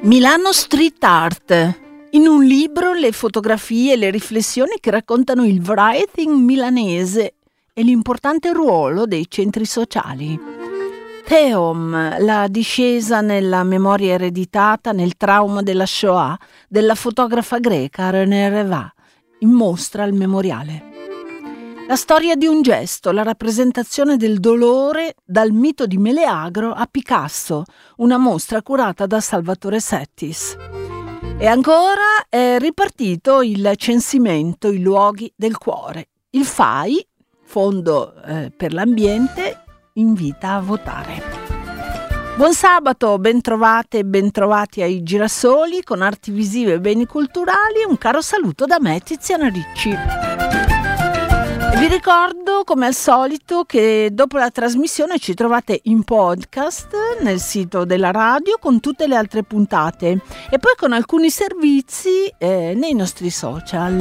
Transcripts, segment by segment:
Milano Street Art. In un libro le fotografie e le riflessioni che raccontano il writing milanese e l'importante ruolo dei centri sociali. Teom, la discesa nella memoria ereditata, nel trauma della Shoah, della fotografa greca René Reva, in mostra al memoriale. La storia di un gesto, la rappresentazione del dolore dal mito di Meleagro a Picasso, una mostra curata da Salvatore Settis. E ancora è ripartito il censimento, i luoghi del cuore. Il FAI, Fondo per l'Ambiente, invita a votare. Buon sabato, bentrovate e bentrovati ai Girasoli con arti visive e beni culturali. Un caro saluto da me, Tiziana Ricci. Vi ricordo, come al solito, che dopo la trasmissione ci trovate in podcast nel sito della radio con tutte le altre puntate e poi con alcuni servizi nei nostri social.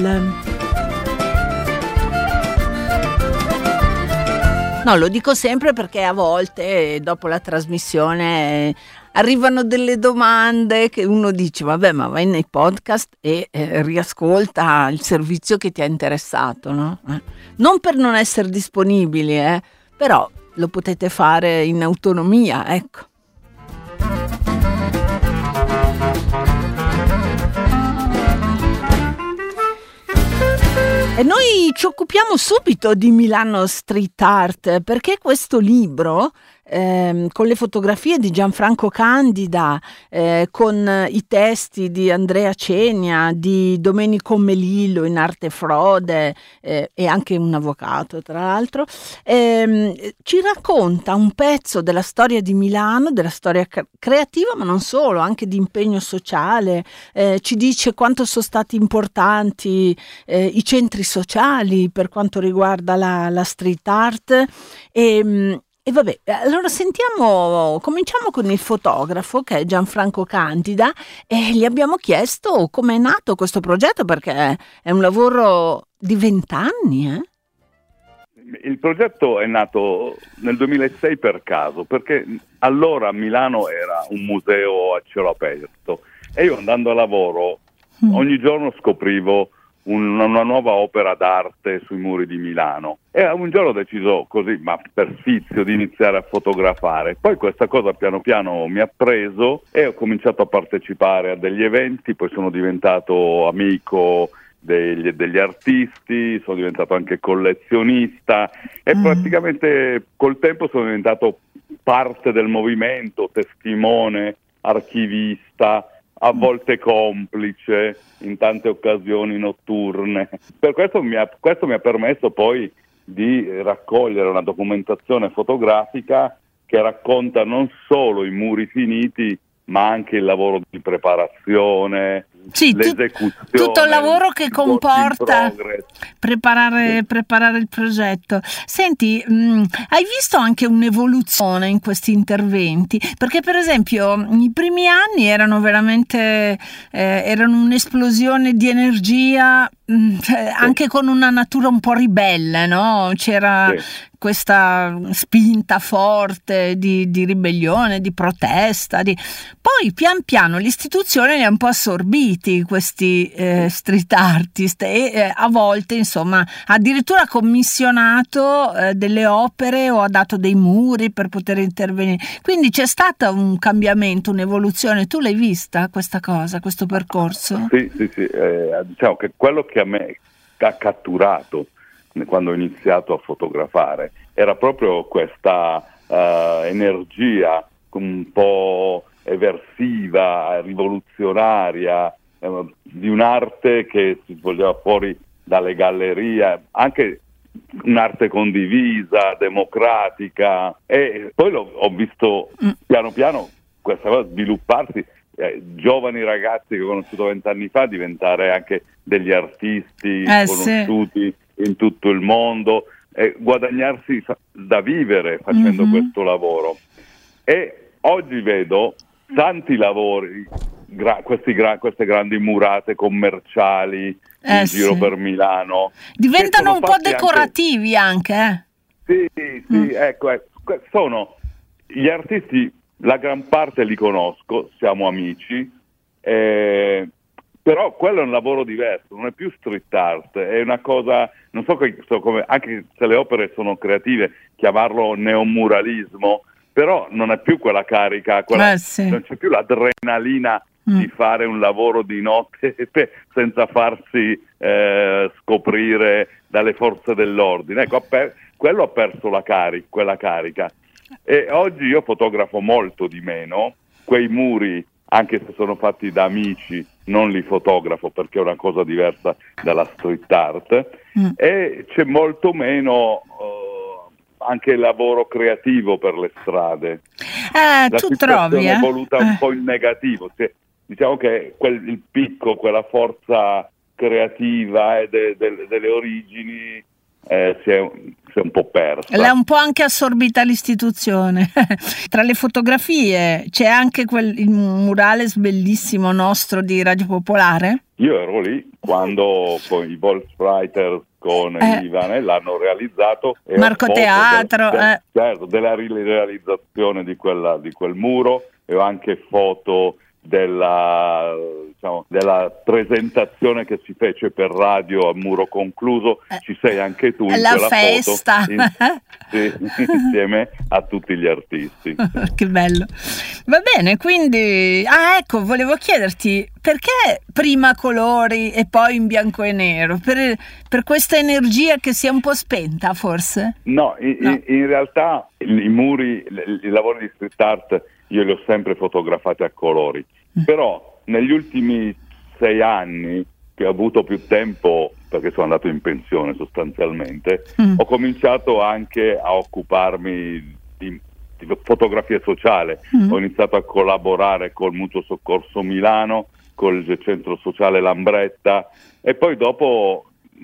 No, lo dico sempre perché a volte dopo la trasmissione arrivano delle domande che uno dice vabbè, ma vai nei podcast e riascolta il servizio che ti è interessato, no? Non per non essere disponibili, però lo potete fare in autonomia, ecco. E noi ci occupiamo subito di Milano Street Art perché questo libro con le fotografie di Gianfranco Candida, con i testi di Andrea Cenia, di Domenico Melillo in arte frode e anche un avvocato tra l'altro, ci racconta un pezzo della storia di Milano, della storia creativa ma non solo, anche di impegno sociale, ci dice quanto sono stati importanti i centri sociali per quanto riguarda la street art e vabbè, allora cominciamo con il fotografo che è Gianfranco Candida e gli abbiamo chiesto come è nato questo progetto perché è un lavoro di 20 anni. Il progetto è nato nel 2006 per caso, perché allora Milano era un museo a cielo aperto e io andando a lavoro ogni giorno scoprivo una nuova opera d'arte sui muri di Milano e un giorno ho deciso così, ma per sfizio, di iniziare a fotografare. Poi questa cosa piano piano mi ha preso e ho cominciato a partecipare a degli eventi, poi sono diventato amico degli artisti, sono diventato anche collezionista e praticamente col tempo sono diventato parte del movimento, testimone, archivista, a volte complice, in tante occasioni notturne. Per questo mi ha permesso poi di raccogliere una documentazione fotografica che racconta non solo i muri finiti, ma anche il lavoro di preparazione, l'esecuzione, tutto il lavoro che comporta preparare il progetto. Senti, hai visto anche un'evoluzione in questi interventi? Perché per esempio i primi anni erano veramente erano un'esplosione di energia, anche con una natura un po' ribelle, no? C'era questa spinta forte di ribellione, di protesta. Poi pian piano l'istituzione li ha un po' assorbiti questi street artist e a volte insomma addirittura ha commissionato delle opere o ha dato dei muri per poter intervenire. Quindi c'è stato un cambiamento, un'evoluzione. Tu l'hai vista questa cosa, questo percorso? Sì. Diciamo che quello che a me ha catturato quando ho iniziato a fotografare era proprio questa energia un po' eversiva, rivoluzionaria, di un'arte che si svolgeva fuori dalle gallerie, anche un'arte condivisa, democratica, e poi ho visto piano piano questa cosa svilupparsi, giovani ragazzi che ho conosciuto 20 anni fa diventare anche degli artisti conosciuti in tutto il mondo e guadagnarsi da vivere facendo questo lavoro. E oggi vedo tanti lavori, queste grandi murate commerciali in giro per Milano. Diventano un po' decorativi anche. Sì, ecco, sono gli artisti, la gran parte li conosco, siamo amici, Però quello è un lavoro diverso, non è più street art, è una cosa, non so come, anche se le opere sono creative, chiamarlo neomuralismo, però non è più quella carica, non c'è più l'adrenalina di fare un lavoro di notte senza farsi scoprire dalle forze dell'ordine. Ecco, quello ha perso quella carica. E oggi io fotografo molto di meno, quei muri, anche se sono fatti da amici, non li fotografo perché è una cosa diversa dalla street art, e c'è molto meno anche lavoro creativo per le strade. La tu trovi? È voluta un po' in negativo. Diciamo che il picco, quella forza creativa delle origini si è un po' persa. L'ha un po' anche assorbita l'istituzione. Tra le fotografie c'è anche il murales bellissimo nostro di Radio Popolare. Io ero lì quando con i Volkswriters, con Ivan, l'hanno realizzato. Marco Teatro. Certo, della realizzazione di quel muro, e ho anche foto della presentazione che si fece per radio a muro concluso. Ci sei anche tu in la quella festa foto insieme a tutti gli artisti. Che bello. Va bene, quindi ecco, volevo chiederti perché prima colori e poi in bianco e nero, per questa energia che si è un po' spenta forse? No, in realtà i muri, i lavori di street art io li ho sempre fotografati a colori, però negli ultimi 6 anni che ho avuto più tempo, perché sono andato in pensione sostanzialmente, ho cominciato anche a occuparmi di fotografia sociale. Ho iniziato a collaborare col Mutuo Soccorso Milano, col Centro Sociale Lambretta, e poi dopo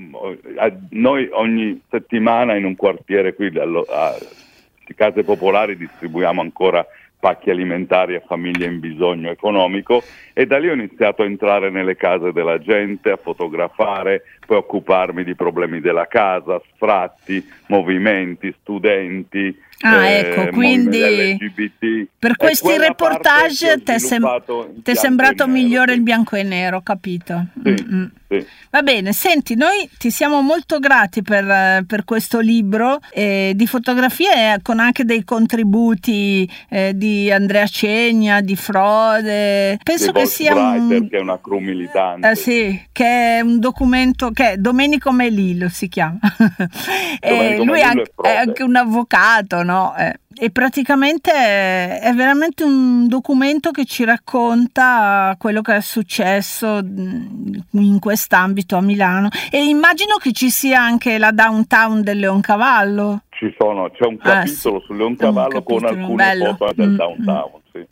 noi ogni settimana in un quartiere qui di Case Popolari distribuiamo ancora pacchi alimentari a famiglie in bisogno economico, e da lì ho iniziato a entrare nelle case della gente, a fotografare, poi occuparmi di problemi della casa, sfratti, movimenti, studenti, ecco, quindi LGBT. Per questi reportage ti è sembrato migliore il bianco e nero, capito? Sì. Va bene, senti, noi ti siamo molto grati per questo libro di fotografie, con anche dei contributi di Andrea Cegna, di Frode. Penso che sia che è una crew militante. Sì, che è un documento che è Domenico Melillo si chiama. Lui è anche un avvocato, no? E praticamente è veramente un documento che ci racconta quello che è successo in quest'ambito a Milano, e immagino che ci sia anche la downtown del Leoncavallo. C'è un capitolo sul Leoncavallo con alcune foto del downtown, sì.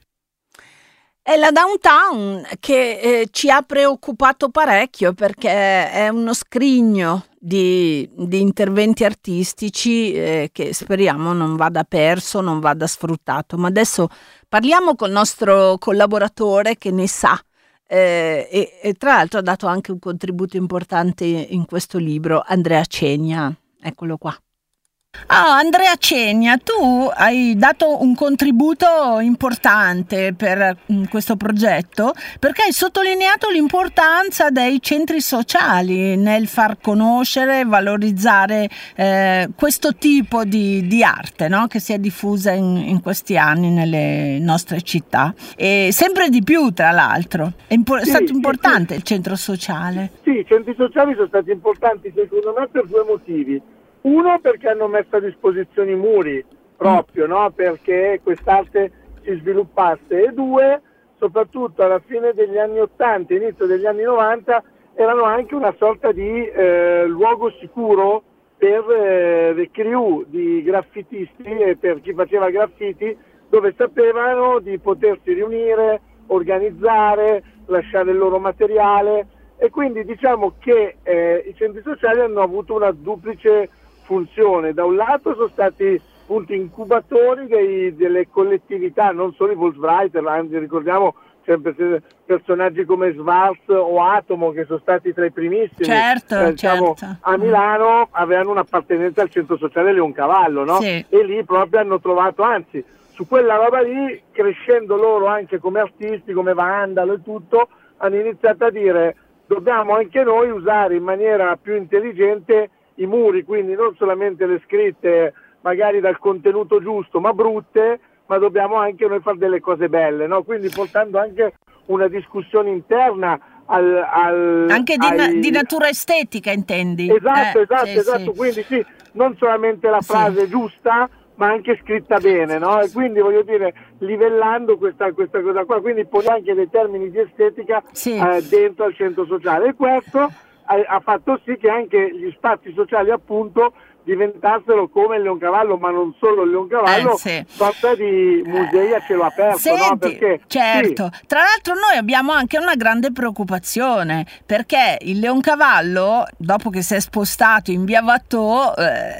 È la downtown che ci ha preoccupato parecchio, perché è uno scrigno di interventi artistici che speriamo non vada perso, non vada sfruttato. Ma adesso parliamo col nostro collaboratore che ne sa, e tra l'altro ha dato anche un contributo importante in questo libro, Andrea Cegna. Eccolo qua. Andrea Cegna, tu hai dato un contributo importante per questo progetto, perché hai sottolineato l'importanza dei centri sociali nel far conoscere e valorizzare questo tipo di arte, no? Che si è diffusa in questi anni nelle nostre città, e sempre di più, tra l'altro. È stato importante il centro sociale. Sì, i centri sociali sono stati importanti secondo me per 2 motivi. Uno, perché hanno messo a disposizione i muri proprio, no? Perché quest'arte si sviluppasse, e 2, soprattutto alla fine degli anni 80, inizio degli anni 90, erano anche una sorta di luogo sicuro per le crew di graffitisti e per chi faceva graffiti, dove sapevano di potersi riunire, organizzare, lasciare il loro materiale, e quindi diciamo che i centri sociali hanno avuto una duplice funzione. Da un lato sono stati appunto incubatori delle collettività, non solo i Volkswriter, anzi ricordiamo sempre personaggi come Schwarz o Atomo, che sono stati tra i primissimi. Certo. A Milano avevano un'appartenenza al centro sociale Leoncavallo, no? Sì. E lì proprio hanno trovato, anzi su quella roba lì, crescendo loro anche come artisti, come Vandalo e tutto, hanno iniziato a dire dobbiamo anche noi usare in maniera più intelligente i muri, quindi non solamente le scritte magari dal contenuto giusto ma brutte, ma dobbiamo anche noi fare delle cose belle, no? Quindi portando anche una discussione interna anche di natura estetica, intendi? Esatto. Quindi sì, non solamente la frase giusta, ma anche scritta bene, no? E quindi voglio dire, livellando questa cosa qua, quindi pone anche dei termini di estetica dentro al centro sociale, e questo ha fatto sì che anche gli spazi sociali appunto diventassero come il Leoncavallo, ma non solo il Leoncavallo, sorta di musei a cielo aperto. Senti, no? Perché, certo, tra l'altro noi abbiamo anche una grande preoccupazione, perché il Leoncavallo, dopo che si è spostato in via Watteau,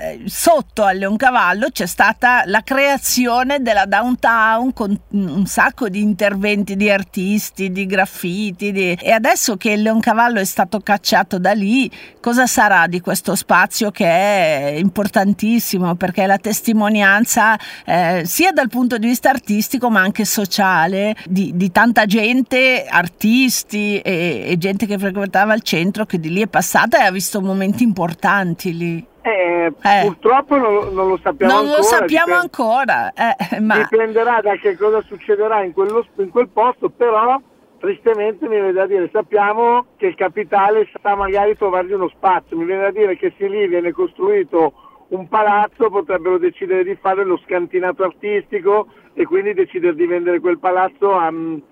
sotto al Leoncavallo c'è stata la creazione della downtown con un sacco di interventi di artisti, di graffiti, e adesso che il Leoncavallo è stato cacciato da lì, cosa sarà di questo spazio che è importantissimo, perché è la testimonianza sia dal punto di vista artistico ma anche sociale di tanta gente, artisti e gente che frequentava il centro, che di lì è passata e ha visto momenti importanti lì. Purtroppo non lo sappiamo ancora. Non lo sappiamo ancora. Ma dipenderà da che cosa succederà in quel posto, però tristemente mi viene da dire, sappiamo che il capitale sa magari trovargli uno spazio, mi viene da dire che se lì viene costruito un palazzo potrebbero decidere di fare lo scantinato artistico e quindi decidere di vendere quel palazzo a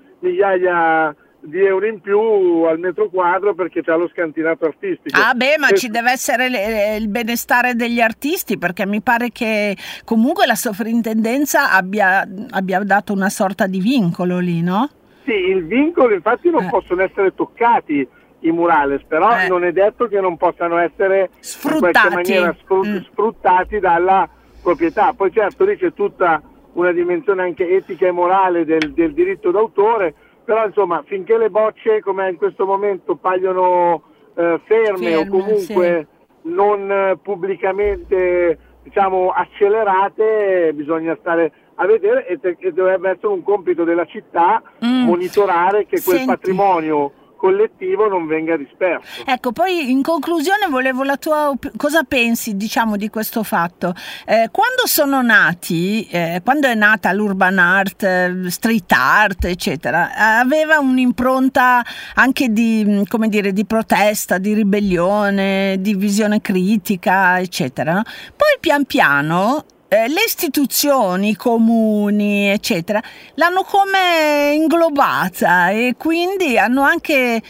migliaia di euro in più al metro quadro perché c'ha lo scantinato artistico. Ma ci deve essere il benestare degli artisti, perché mi pare che comunque la sovrintendenza abbia dato una sorta di vincolo lì, no? Sì, il vincolo, infatti non possono essere toccati i murales, però non è detto che non possano essere sfruttati. In qualche maniera sfruttati dalla proprietà. Poi certo lì c'è tutta una dimensione anche etica e morale del diritto d'autore, però insomma finché le bocce come in questo momento paiono ferme o comunque non pubblicamente diciamo accelerate, bisogna stare a vedere e dovrebbe essere un compito della città monitorare che quel patrimonio collettivo non venga disperso. Ecco, poi in conclusione volevo la tua cosa pensi, diciamo, di questo fatto. Quando sono nati, quando è nata l'urban art, street art, eccetera, aveva un'impronta anche di, come dire, di protesta, di ribellione, di visione critica, eccetera, no? Poi pian piano le istituzioni, i comuni, eccetera, l'hanno come inglobata e quindi hanno anche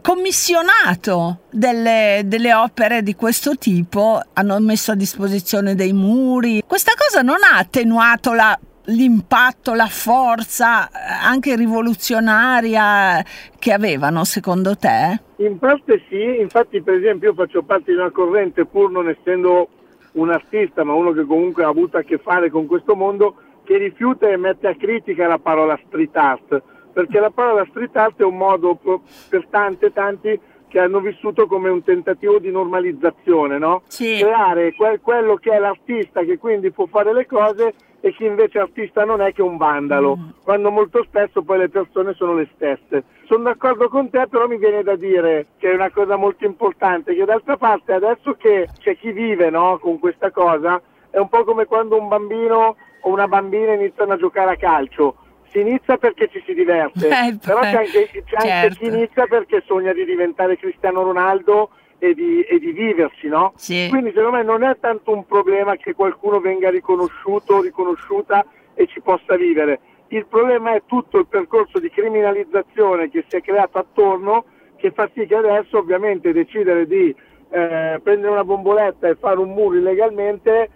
commissionato delle opere di questo tipo, hanno messo a disposizione dei muri. Questa cosa non ha attenuato l'impatto, la forza anche rivoluzionaria che avevano, secondo te? In parte sì, infatti per esempio io faccio parte di una corrente, pur non essendo un artista, ma uno che comunque ha avuto a che fare con questo mondo, che rifiuta e mette a critica la parola street art, perché la parola street art è un modo per tanti che hanno vissuto come un tentativo di normalizzazione, no? Sì. Creare quello che è l'artista, che quindi può fare le cose, e chi invece artista non è, che un vandalo, quando molto spesso poi le persone sono le stesse. Sono d'accordo con te, però mi viene da dire che è una cosa molto importante, che d'altra parte adesso che c'è chi vive, no, con questa cosa, è un po' come quando un bambino o una bambina iniziano a giocare a calcio. Si inizia perché ci si diverte, però c'è anche chi inizia perché sogna di diventare Cristiano Ronaldo e di viverci, no? Sì. Quindi secondo me non è tanto un problema che qualcuno venga riconosciuto o riconosciuta e ci possa vivere. Il problema è tutto il percorso di criminalizzazione che si è creato attorno, che fa sì che adesso ovviamente decidere di prendere una bomboletta e fare un muro illegalmente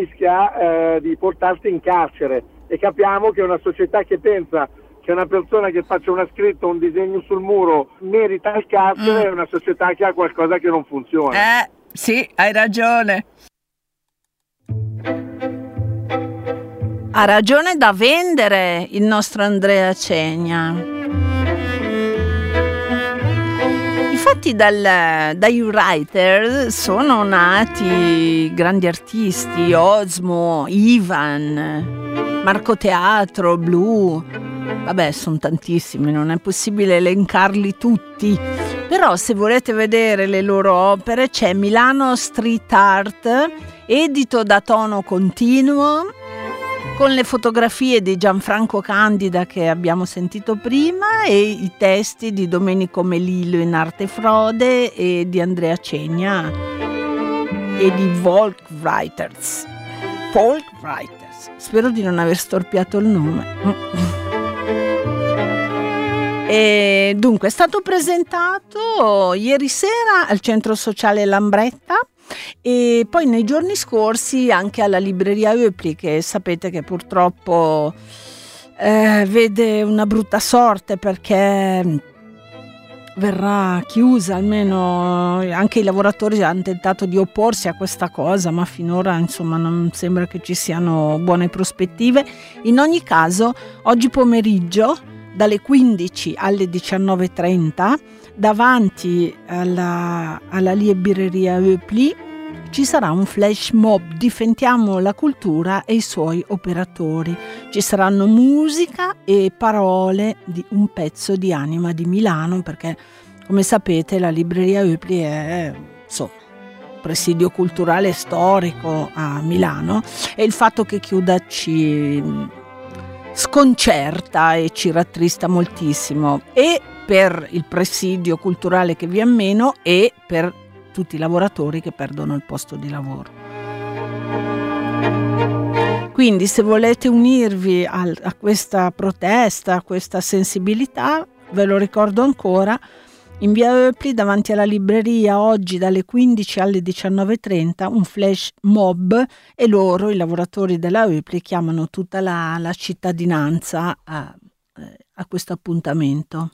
rischia di portarti in carcere, e capiamo che una società che pensa che una persona che faccia una scritta o un disegno sul muro merita il carcere è una società che ha qualcosa che non funziona. Sì, hai ragione. Ha ragione da vendere il nostro Andrea Cegna. Infatti dai writer sono nati grandi artisti, Osmo, Ivan. Marco Teatro, Blu, vabbè, sono tantissimi, non è possibile elencarli tutti, però se volete vedere le loro opere c'è Milano Street Art, edito da Tono Continuo, con le fotografie di Gianfranco Candida che abbiamo sentito prima e i testi di Domenico Melillo in arte Frode e di Andrea Cegna e di Folk Writers. Spero di non aver storpiato il nome. E dunque è stato presentato ieri sera al Centro Sociale Lambretta e poi nei giorni scorsi anche alla libreria Oepli, che sapete che purtroppo vede una brutta sorte perché verrà chiusa, almeno anche i lavoratori hanno tentato di opporsi a questa cosa, ma finora insomma non sembra che ci siano buone prospettive. In ogni caso oggi pomeriggio dalle 15 alle 19:30 davanti alla libreria Oepli ci sarà un flash mob Difendiamo la cultura e i suoi operatori. Ci saranno musica e parole di un pezzo di anima di Milano, perché come sapete la libreria Oepli è presidio culturale storico a Milano e il fatto che chiuda ci sconcerta e ci rattrista moltissimo, e per il presidio culturale che vi è meno e per tutti i lavoratori che perdono il posto di lavoro. Quindi se volete unirvi a questa protesta, a questa sensibilità, ve lo ricordo ancora, in via Oepli davanti alla libreria oggi dalle 15 alle 19:30 un flash mob, e loro, i lavoratori della Oepli, chiamano tutta la cittadinanza a questo appuntamento.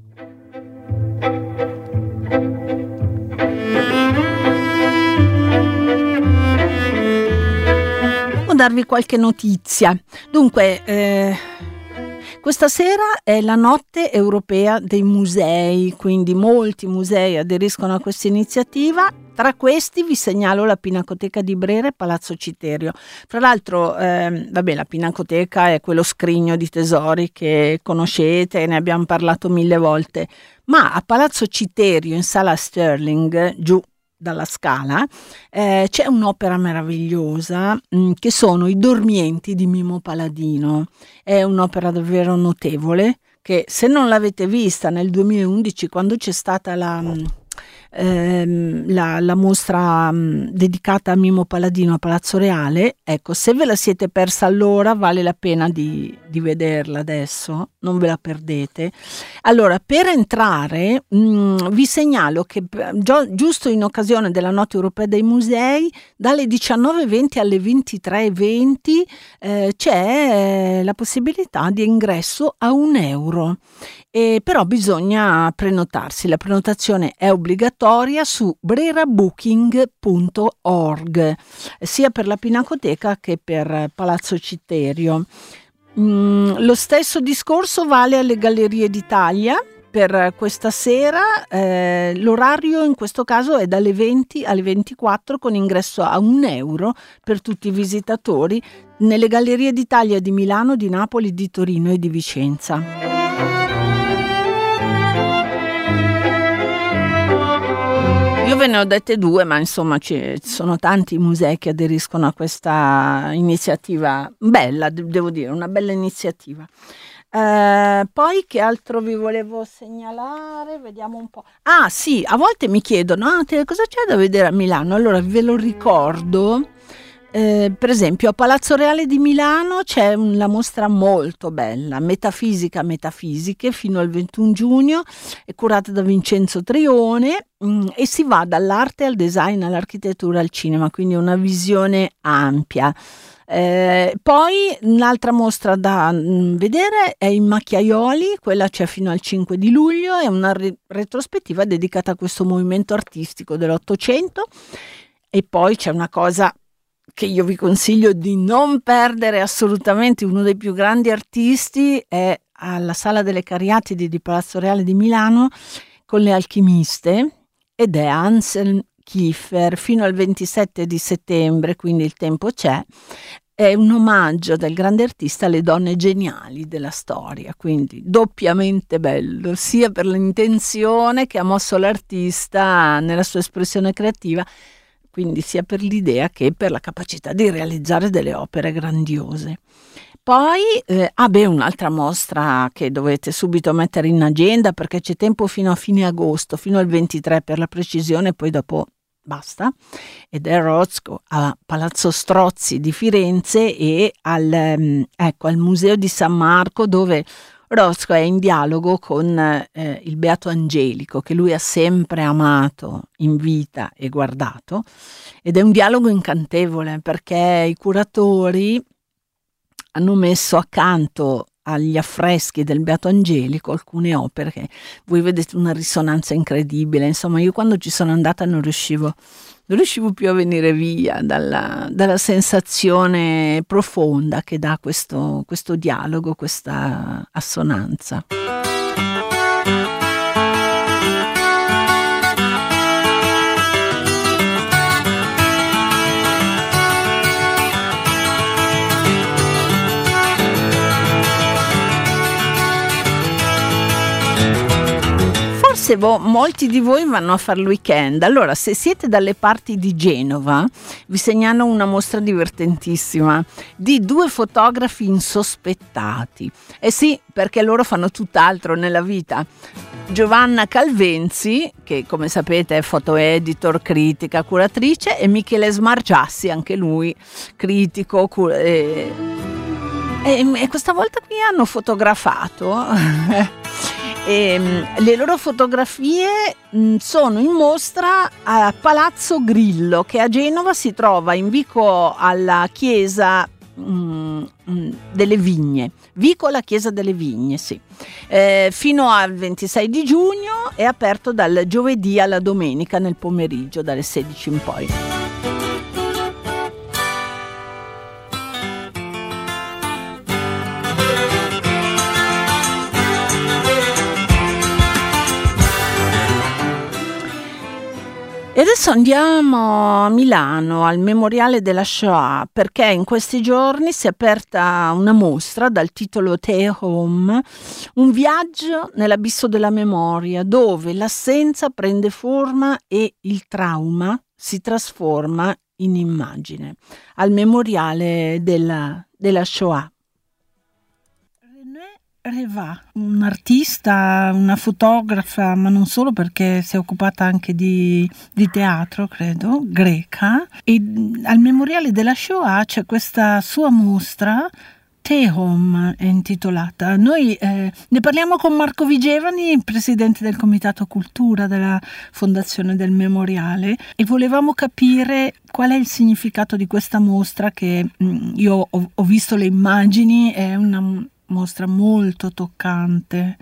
Devo darvi qualche notizia. Dunque, questa sera è la notte europea dei musei, quindi molti musei aderiscono a questa iniziativa. Tra questi vi segnalo la Pinacoteca di Brera e Palazzo Citerio. Fra l'altro, la Pinacoteca è quello scrigno di tesori che conoscete, ne abbiamo parlato 1000 volte, ma a Palazzo Citerio, in Sala Sterling, giù dalla Scala, c'è un'opera meravigliosa che sono i Dormienti di Mimo Palladino. È un'opera davvero notevole che, se non l'avete vista nel 2011 quando c'è stata la mostra dedicata a Mimo Palladino a Palazzo Reale, ecco, se ve la siete persa allora vale la pena di vederla adesso, non ve la perdete. Allora, per entrare vi segnalo che giusto in occasione della Notte Europea dei Musei dalle 19:20 alle 23:20 c'è la possibilità di ingresso a €1. Però bisogna prenotarsi, la prenotazione è obbligatoria su brerabooking.org, sia per la Pinacoteca che per Palazzo Citerio. Lo stesso discorso vale alle Gallerie d'Italia. Per questa sera l'orario in questo caso è dalle 20 alle 24 con ingresso a €1 per tutti i visitatori nelle Gallerie d'Italia di Milano, di Napoli, di Torino e di Vicenza. Io ve ne ho dette 2, ma insomma ci sono tanti musei che aderiscono a questa iniziativa bella, devo dire, una bella iniziativa. Poi che altro vi volevo segnalare? Vediamo un po'. Ah sì, a volte mi chiedono cosa c'è da vedere a Milano? Allora ve lo ricordo. Per esempio a Palazzo Reale di Milano c'è una mostra molto bella, Metafisiche, fino al 21 giugno, è curata da Vincenzo Trione e si va dall'arte al design, all'architettura, al cinema, quindi una visione ampia. Poi un'altra mostra da vedere è in Macchiaioli, quella c'è fino al 5 di luglio, è una retrospettiva dedicata a questo movimento artistico dell'Ottocento. E poi c'è una cosa che io vi consiglio di non perdere assolutamente, uno dei più grandi artisti è alla Sala delle Cariatidi di Palazzo Reale di Milano con le Alchimiste, ed è Anselm Kiefer fino al 27 di settembre, quindi il tempo c'è. è un omaggio del grande artista alle donne geniali della storia, quindi doppiamente bello, sia per l'intenzione che ha mosso l'artista nella sua espressione creativa, quindi sia per l'idea che per la capacità di realizzare delle opere grandiose. Poi, un'altra mostra che dovete subito mettere in agenda, perché c'è tempo fino a fine agosto, fino al 23 per la precisione, poi dopo basta, ed è Rothko a Palazzo Strozzi di Firenze e al Museo di San Marco, dove Rothko è in dialogo con il Beato Angelico, che lui ha sempre amato in vita e guardato, ed è un dialogo incantevole perché i curatori hanno messo accanto agli affreschi del Beato Angelico alcune opere che voi vedete una risonanza incredibile. Insomma, io quando ci sono andata non riuscivo più a venire via dalla sensazione profonda che dà questo dialogo, questa assonanza. Forse molti di voi vanno a fare il weekend. Allora, se siete dalle parti di Genova, vi segnalo una mostra divertentissima di 2 fotografi insospettati. Eh sì, perché loro fanno tutt'altro nella vita. Giovanna Calvenzi, che come sapete è foto editor, critica, curatrice, e Michele Smargiassi, anche lui critico, e questa volta qui hanno fotografato le loro fotografie sono in mostra a Palazzo Grillo, che a Genova si trova in vico alla Chiesa delle Vigne, vico alla Chiesa delle Vigne, sì. Fino al 26 di giugno è aperto dal giovedì alla domenica nel pomeriggio, dalle 16 in poi. E adesso andiamo a Milano, al Memoriale della Shoah, perché in questi giorni si è aperta una mostra dal titolo Tehom, un viaggio nell'abisso della memoria, dove l'assenza prende forma e il trauma si trasforma in immagine, al Memoriale della Shoah. Reva, un'artista, una fotografa, ma non solo, perché si è occupata anche di teatro, credo, greca, e al Memoriale della Shoah c'è questa sua mostra, Tehom è intitolata. Noi ne parliamo con Marco Vigevani, presidente del Comitato Cultura della Fondazione del Memoriale, e volevamo capire qual è il significato di questa mostra che io ho visto le immagini, è una mostra molto toccante.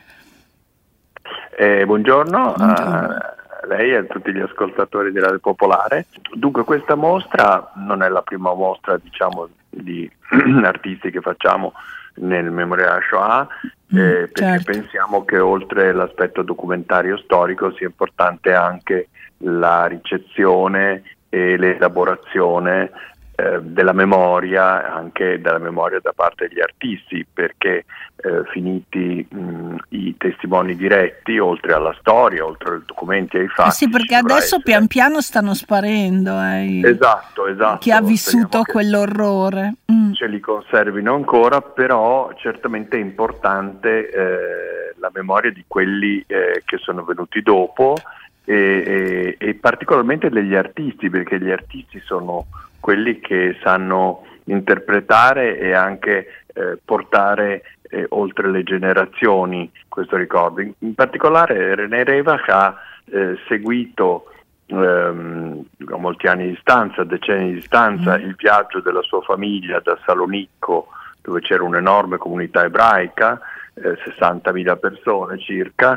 Buongiorno a lei e a tutti gli ascoltatori di Radio Popolare. Dunque, questa mostra non è la prima mostra, diciamo, di artisti che facciamo nel Memoriale Shoah, perché certo, pensiamo che oltre l'aspetto documentario storico sia importante anche la ricezione e l'elaborazione della memoria, anche della memoria da parte degli artisti, perché finiti i testimoni diretti, oltre alla storia, oltre ai documenti e ai fatti. Sì, perché adesso pian piano stanno sparendo. Esatto. Chi ha vissuto quell'orrore. Ce li conservino ancora, però certamente è importante la memoria di quelli che sono venuti dopo e particolarmente degli artisti, perché gli artisti sono quelli che sanno interpretare e anche portare oltre le generazioni questo ricordo. In particolare René Revach ha seguito molti anni di distanza, decenni di distanza, il viaggio della sua famiglia da Salonicco, dove c'era un'enorme comunità ebraica, 60.000 persone circa,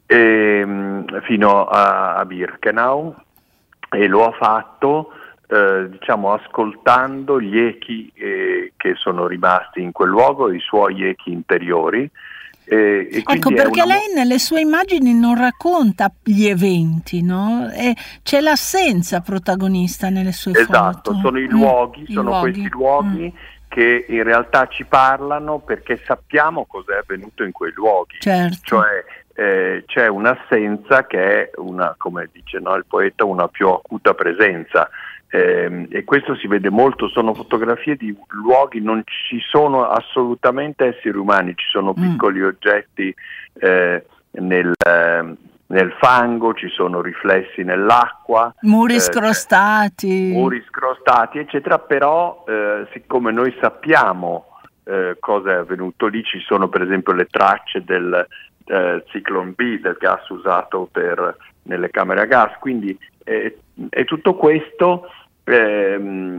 fino a Birkenau, e lo ha fatto ascoltando gli echi che sono rimasti in quel luogo, i suoi echi interiori. Ecco, perché lei nelle sue immagini non racconta gli eventi, no? C'è l'assenza protagonista nelle sue foto. Esatto, sono i luoghi, questi luoghi che in realtà ci parlano perché sappiamo cos'è avvenuto in quei luoghi, certo. Cioè c'è un'assenza che è come dice, no, il poeta, una più acuta presenza, e questo si vede molto. Sono fotografie di luoghi, non ci sono assolutamente esseri umani, ci sono piccoli oggetti nel fango, ci sono riflessi nell'acqua, muri scrostati, eccetera, però siccome noi sappiamo cosa è avvenuto lì, ci sono per esempio le tracce del Zyklon B, del gas usato nelle camere a gas, quindi e tutto questo è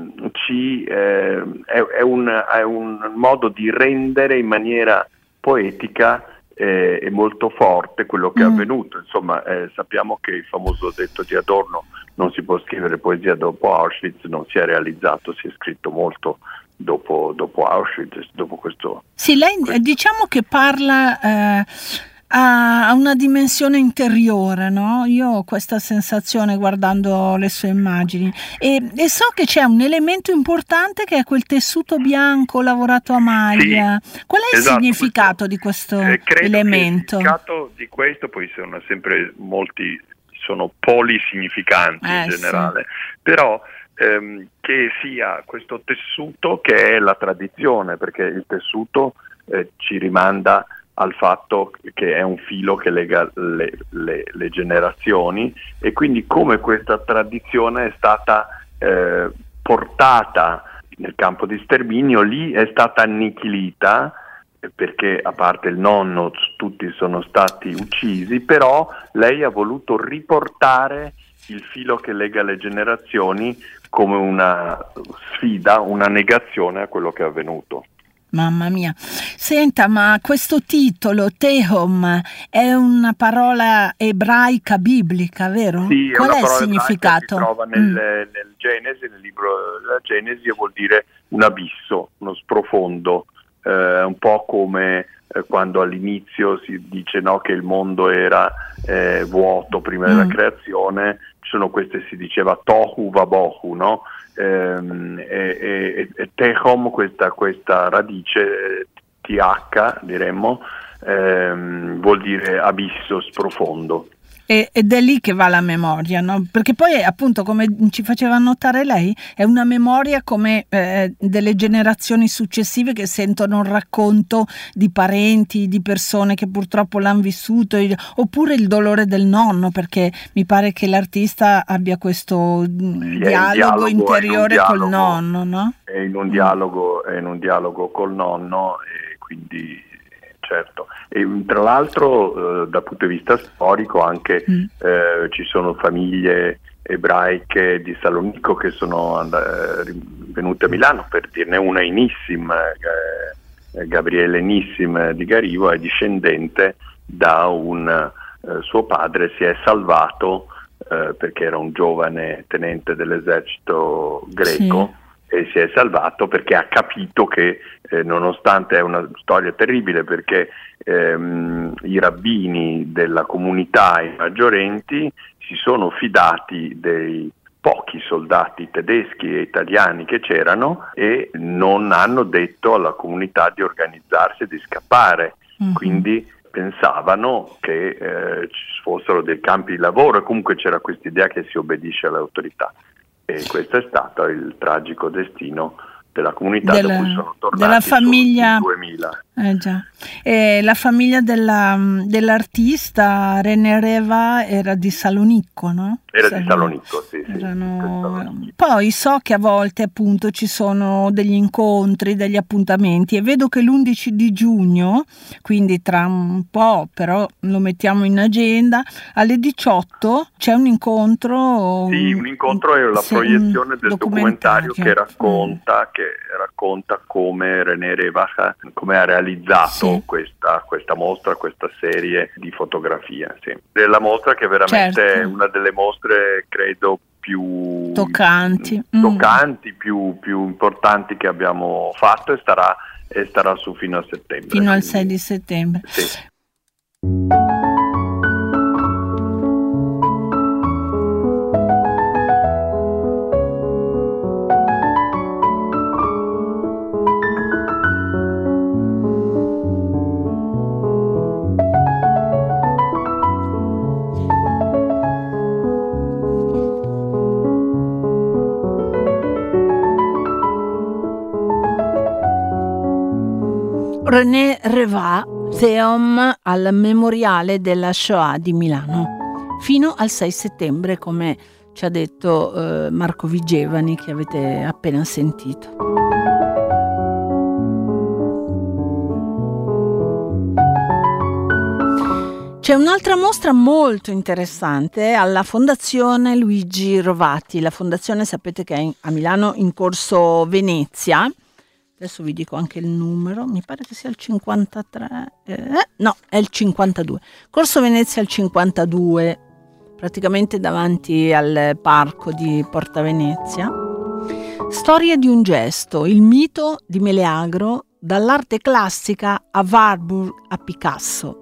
un modo di rendere in maniera poetica e molto forte quello che è avvenuto. Insomma, sappiamo che il famoso detto di Adorno, non si può scrivere poesia dopo Auschwitz, non si è realizzato, si è scritto molto dopo Auschwitz, dopo questo. Sì, lei diciamo che parla ha una dimensione interiore, no? Io ho questa sensazione guardando le sue immagini e so che c'è un elemento importante che è quel tessuto bianco lavorato a maglia. Sì, qual è il significato di questo elemento? Il significato di questo, poi sono sempre sono polisignificanti in generale, però che sia questo tessuto che è la tradizione, perché il tessuto ci rimanda al fatto che è un filo che lega le generazioni, e quindi come questa tradizione è stata portata nel campo di sterminio, lì è stata annichilita, perché a parte il nonno tutti sono stati uccisi, però lei ha voluto riportare il filo che lega le generazioni come una sfida, una negazione a quello che è avvenuto. Mamma mia. Senta, ma questo titolo, Tehom, è una parola ebraica biblica, vero? Sì, qual è il Si significato? trova nel Genesi, nel libro della Genesi, e vuol dire un abisso, uno sprofondo, un po' come quando all'inizio si dice, no, che il mondo era vuoto prima della creazione. Ci sono queste, si diceva tohu vabohu, no? E Tehom, questa radice TH diremmo, vuol dire abisso, sprofondo. Ed è lì che va la memoria, no? Perché poi, appunto, come ci faceva notare lei, è una memoria come delle generazioni successive che sentono un racconto di parenti, di persone che purtroppo l'hanno vissuto, oppure il dolore del nonno, perché mi pare che l'artista abbia questo dialogo interiore col nonno, no? È in un dialogo col nonno, e quindi certo. E tra l'altro dal punto di vista storico anche ci sono famiglie ebraiche di Salonicco che sono venute a Milano, per dirne una, Nissim, Gabriele Nissim di Garivo è discendente da un suo padre, si è salvato perché era un giovane tenente dell'esercito greco. Sì. E si è salvato perché ha capito che nonostante è una storia terribile, perché i rabbini della comunità, i maggiorenti, si sono fidati dei pochi soldati tedeschi e italiani che c'erano e non hanno detto alla comunità di organizzarsi e di scappare. Quindi pensavano che ci fossero dei campi di lavoro, e comunque c'era questa idea che si obbedisce alle autorità. E questo è stato il tragico destino della comunità, da cui sono tornati della famiglia, solo 2000. Già. E la famiglia dell'artista René Reva era di Salonicco, no? Era di Salonicco, sì. Poi so che a volte appunto ci sono degli incontri, degli appuntamenti, e vedo che l'11 di giugno, quindi tra un po', però lo mettiamo in agenda, alle 18 c'è un incontro. Sì, un incontro è la proiezione del documentario che racconta come René Reva come ha realizzato questa mostra, questa serie di fotografie. Sì. Della mostra che veramente è una delle mostre, credo, più toccanti, più importanti che abbiamo fatto, e starà su fino a settembre. Fino al 6 di settembre. Sì. René Revah Theom al Memoriale della Shoah di Milano fino al 6 settembre, come ci ha detto Marco Vigevani, che avete appena sentito. C'è un'altra mostra molto interessante alla Fondazione Luigi Rovati. La fondazione, sapete che è a Milano in Corso Venezia. Adesso vi dico anche il numero, mi pare che sia il 53, no, è il 52. Corso Venezia al 52, praticamente davanti al parco di Porta Venezia. Storia di un gesto, il mito di Meleagro, dall'arte classica a Warburg a Picasso.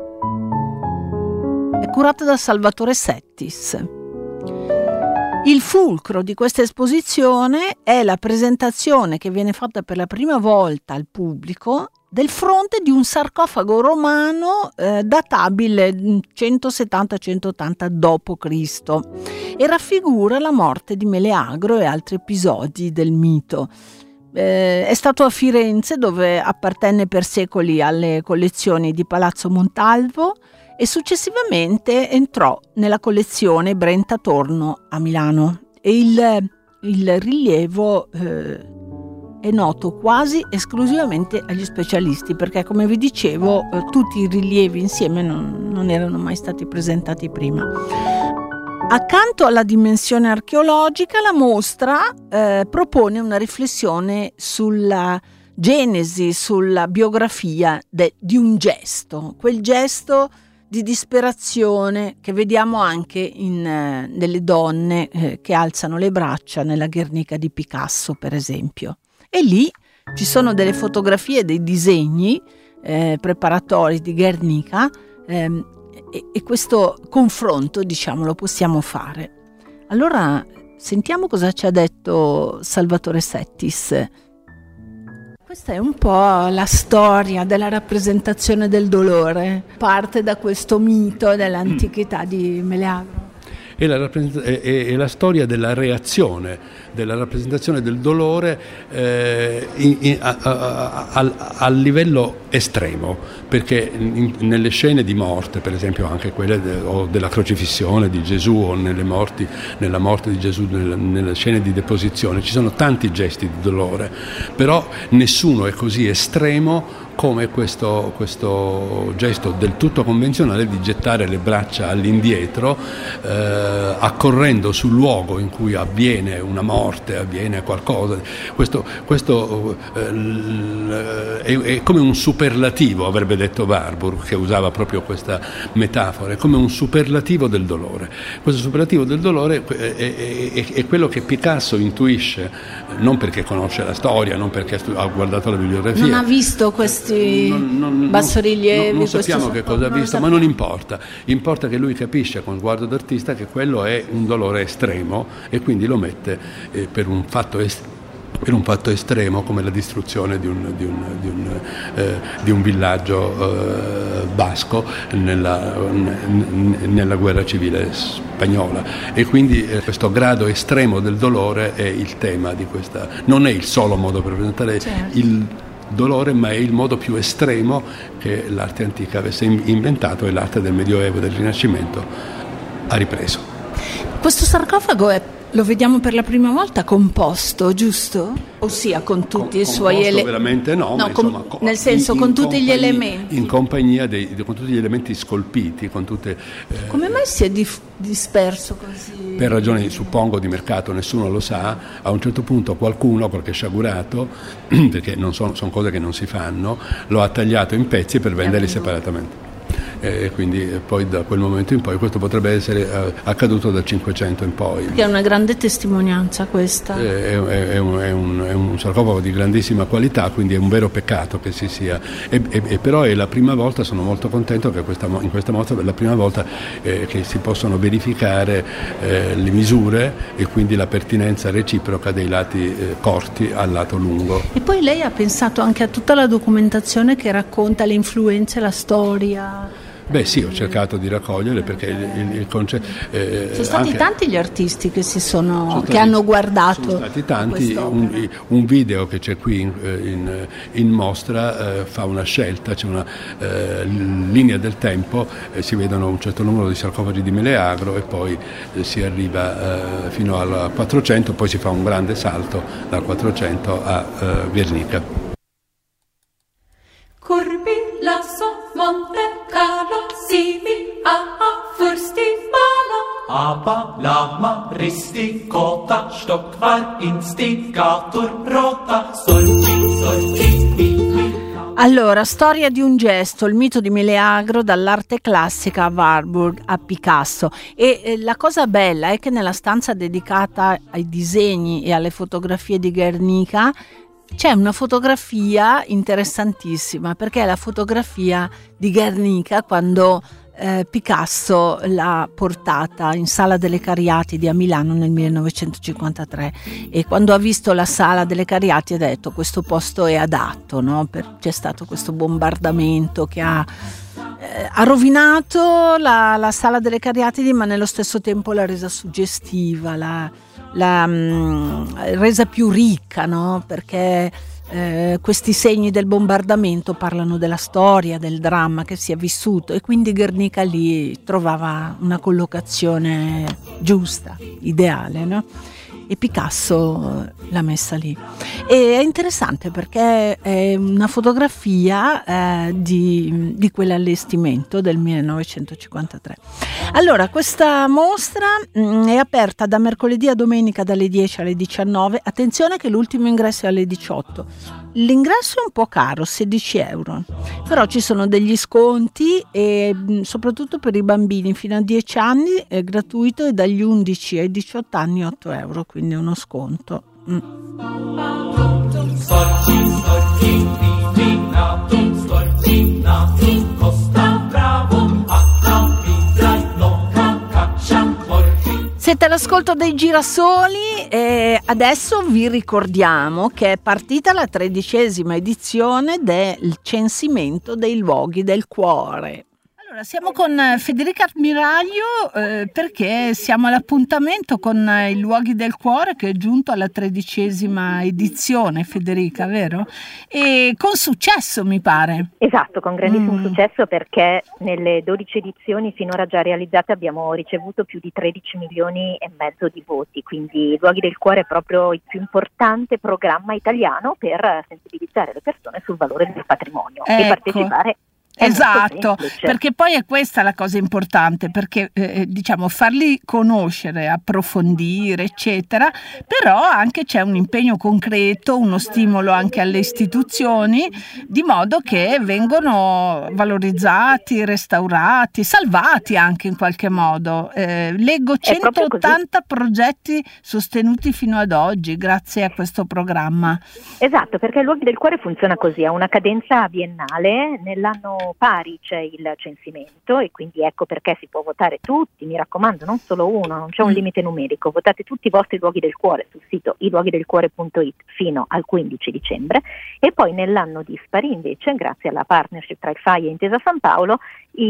È curata da Salvatore Settis. Il fulcro di questa esposizione è la presentazione che viene fatta per la prima volta al pubblico del fronte di un sarcofago romano databile 170-180 d.C. e raffigura la morte di Meleagro e altri episodi del mito. È stato a Firenze, dove appartenne per secoli alle collezioni di Palazzo Montalvo, e successivamente entrò nella collezione Brenta Torno a Milano. E il rilievo è noto quasi esclusivamente agli specialisti, perché, come vi dicevo, tutti i rilievi insieme non erano mai stati presentati prima. Accanto alla dimensione archeologica, la mostra propone una riflessione sulla genesi, sulla biografia di un gesto, quel gesto di disperazione che vediamo anche nelle donne che alzano le braccia nella Guernica di Picasso, per esempio. E lì ci sono delle fotografie, dei disegni preparatori di Guernica, e questo confronto, diciamo, lo possiamo fare. Allora sentiamo cosa ci ha detto Salvatore Settis. Questa è un po' la storia della rappresentazione del dolore, parte da questo mito dell'antichità di Meleagro. È la storia della reazione, della rappresentazione del dolore a livello estremo, perché nelle scene di morte, per esempio anche quelle della crocifissione di Gesù, o nella morte di Gesù, nelle scene di deposizione, ci sono tanti gesti di dolore, però nessuno è così estremo come questo gesto del tutto convenzionale di gettare le braccia all'indietro, accorrendo sul luogo in cui avviene una morte, avviene qualcosa. Questo è come un superlativo, avrebbe detto Warburg, che usava proprio questa metafora, è come un superlativo del dolore. Questo superlativo del dolore è quello che Picasso intuisce, non perché conosce la storia, non perché ha guardato la bibliografia. Non ha visto questi bassorilievi. Non sappiamo che cosa ha visto, ma non importa. Importa che lui capisce con sguardo d'artista che quello è un dolore estremo, e quindi lo mette per un fatto estremo come la distruzione di un villaggio basco nella guerra civile spagnola, e quindi questo grado estremo del dolore è il tema di questa. Non è il solo modo per presentare il dolore, ma è il modo più estremo che l'arte antica avesse inventato, e l'arte del Medioevo e del Rinascimento ha ripreso. Questo sarcofago lo vediamo per la prima volta composto, giusto? Ossia con tutti i suoi elementi. Veramente no, ma insomma, nel senso con tutti gli elementi. In compagnia con tutti gli elementi scolpiti, con tutte. Come mai si è disperso così? Per ragioni, suppongo, di mercato, nessuno lo sa. A un certo punto qualche sciagurato, perché sono cose che non si fanno, lo ha tagliato in pezzi per venderli separatamente. Quindi poi da quel momento in poi questo potrebbe essere accaduto dal 500 in poi. Che è una grande testimonianza questa. È un sarcofago di grandissima qualità, quindi è un vero peccato che si sia. E però è la prima volta, sono molto contento che in questa mostra è la prima volta che si possono verificare le misure e quindi la pertinenza reciproca dei lati corti al lato lungo. E poi lei ha pensato anche a tutta la documentazione che racconta le influenze, la storia. Beh sì, ho cercato di raccogliere perché il concetto... sono stati tanti gli artisti che hanno guardato. Sono stati tanti, un video che c'è qui in mostra fa una scelta, c'è una linea del tempo, si vedono un certo numero di sarcofagi di Meleagro e poi si arriva fino al 400, poi si fa un grande salto dal 400 a Guernica. Corbi lasso Monte Carlo Simi a Furstibala Aber lama risti kota Stockvar instigator rota Sorgi Allora, storia di un gesto, il mito di Meleagro dall'arte classica a Warburg a Picasso. E la cosa bella è che nella stanza dedicata ai disegni e alle fotografie di Guernica c'è una fotografia interessantissima, perché è la fotografia di Guernica quando Picasso l'ha portata in Sala delle Cariatidi a Milano nel 1953, e quando ha visto la Sala delle Cariatidi ha detto: questo posto è adatto, no? C'è stato questo bombardamento che ha rovinato la Sala delle Cariatidi, ma nello stesso tempo l'ha resa suggestiva, l'ha resa più ricca, no? Perché questi segni del bombardamento parlano della storia, del dramma che si è vissuto, e quindi Guernica lì trovava una collocazione giusta, ideale, no? E Picasso l'ha messa lì. E è interessante perché è una fotografia di quell'allestimento del 1953. Allora, questa mostra è aperta da mercoledì a domenica dalle 10 alle 19. Attenzione che l'ultimo ingresso è alle 18. L'ingresso è un po' caro, 16 euro, però ci sono degli sconti, e soprattutto per i bambini fino a 10 anni è gratuito, e dagli 11 ai 18 anni 8 euro, quindi uno sconto. Siete all'ascolto dei Girasoli e adesso vi ricordiamo che è partita la 13ª edizione del censimento dei luoghi del cuore. Allora, siamo con Federica Ammiraglio perché siamo all'appuntamento con i luoghi del cuore, che è giunto alla 13ª edizione, Federica, vero? E con successo, mi pare. Esatto, con grandissimo successo, perché nelle 12 edizioni finora già realizzate abbiamo ricevuto più di 13 milioni e mezzo di voti, quindi i luoghi del cuore è proprio il più importante programma italiano per sensibilizzare le persone sul valore del patrimonio e partecipare. Esatto, perché poi è questa la cosa importante, perché diciamo farli conoscere, approfondire, eccetera, però anche c'è un impegno concreto, uno stimolo anche alle istituzioni, di modo che vengono valorizzati, restaurati, salvati anche in qualche modo. Leggo 180 progetti sostenuti fino ad oggi grazie a questo programma. Esatto, perché il Luoghi del Cuore funziona così, ha una cadenza biennale, nell'anno pari c'è il censimento, e quindi ecco perché si può votare tutti, mi raccomando, non solo uno, non c'è un limite numerico, votate tutti i vostri luoghi del cuore sul sito iluoghidelcuore.it fino al 15 dicembre, e poi nell'anno dispari invece, grazie alla partnership tra il FAI e Intesa San Paolo,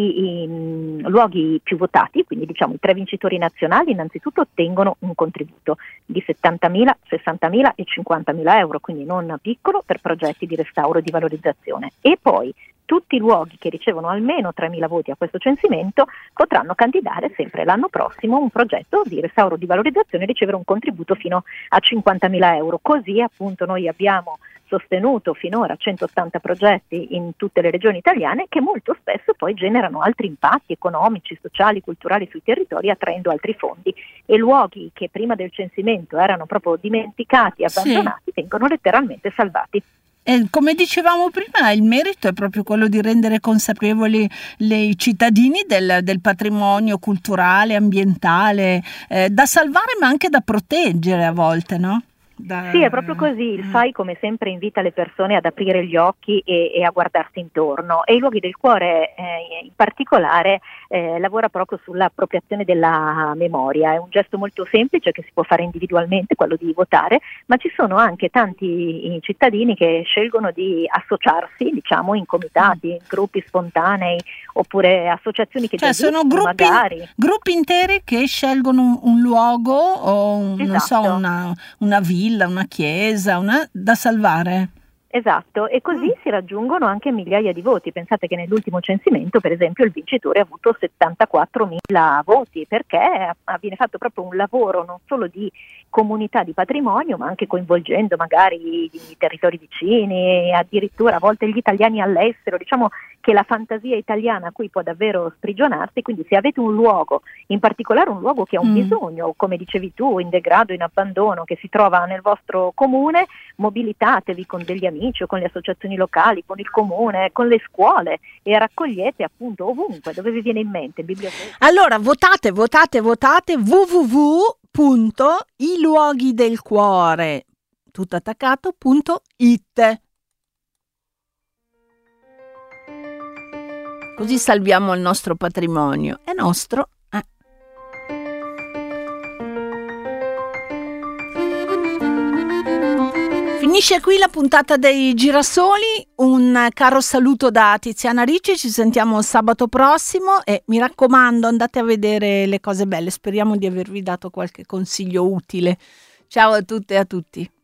i luoghi più votati, quindi diciamo i 3 vincitori nazionali, innanzitutto ottengono un contributo di 70.000, 60.000 e 50.000 euro, quindi non piccolo, per progetti di restauro e di valorizzazione, e poi tutti i luoghi che ricevono almeno 3.000 voti a questo censimento potranno candidare sempre l'anno prossimo un progetto di restauro o di valorizzazione e ricevere un contributo fino a 50.000 euro. Così appunto noi abbiamo sostenuto finora 180 progetti in tutte le regioni italiane, che molto spesso poi generano altri impatti economici, sociali, culturali sui territori, attraendo altri fondi, e luoghi che prima del censimento erano proprio dimenticati, abbandonati, vengono letteralmente salvati. Come dicevamo prima, il merito è proprio quello di rendere consapevoli i cittadini del patrimonio culturale, ambientale, da salvare ma anche da proteggere a volte, no? Sì, è proprio così. Il FAI, come sempre, invita le persone ad aprire gli occhi e a guardarsi intorno, e i luoghi del cuore in particolare lavora proprio sull'appropriazione della memoria. È un gesto molto semplice che si può fare individualmente, quello di votare, ma ci sono anche tanti cittadini che scelgono di associarsi, diciamo, in comitati, in gruppi spontanei, oppure associazioni che sono gruppi interi che scelgono un luogo o non so, una villa, una chiesa, da salvare. Esatto, e così si raggiungono anche migliaia di voti. Pensate che nell'ultimo censimento, per esempio, il vincitore ha avuto 74.000 voti, perché viene fatto proprio un lavoro non solo di comunità di patrimonio, ma anche coinvolgendo magari i territori vicini, addirittura a volte gli italiani all'estero. Diciamo che la fantasia italiana qui può davvero sprigionarsi, quindi se avete un luogo, in particolare un luogo che ha un bisogno, come dicevi tu, in degrado, in abbandono, che si trova nel vostro comune, mobilitatevi con degli amici o con le associazioni locali, con il comune, con le scuole, e raccogliete appunto ovunque, dove vi viene in mente, biblioteca. Allora votate www.iluoghidelcuore tuttattaccato.it. Così salviamo il nostro patrimonio. È nostro. Finisce qui la puntata dei Girasoli. Un caro saluto da Tiziana Ricci. Ci sentiamo sabato prossimo e mi raccomando, andate a vedere le cose belle. Speriamo di avervi dato qualche consiglio utile. Ciao a tutte e a tutti.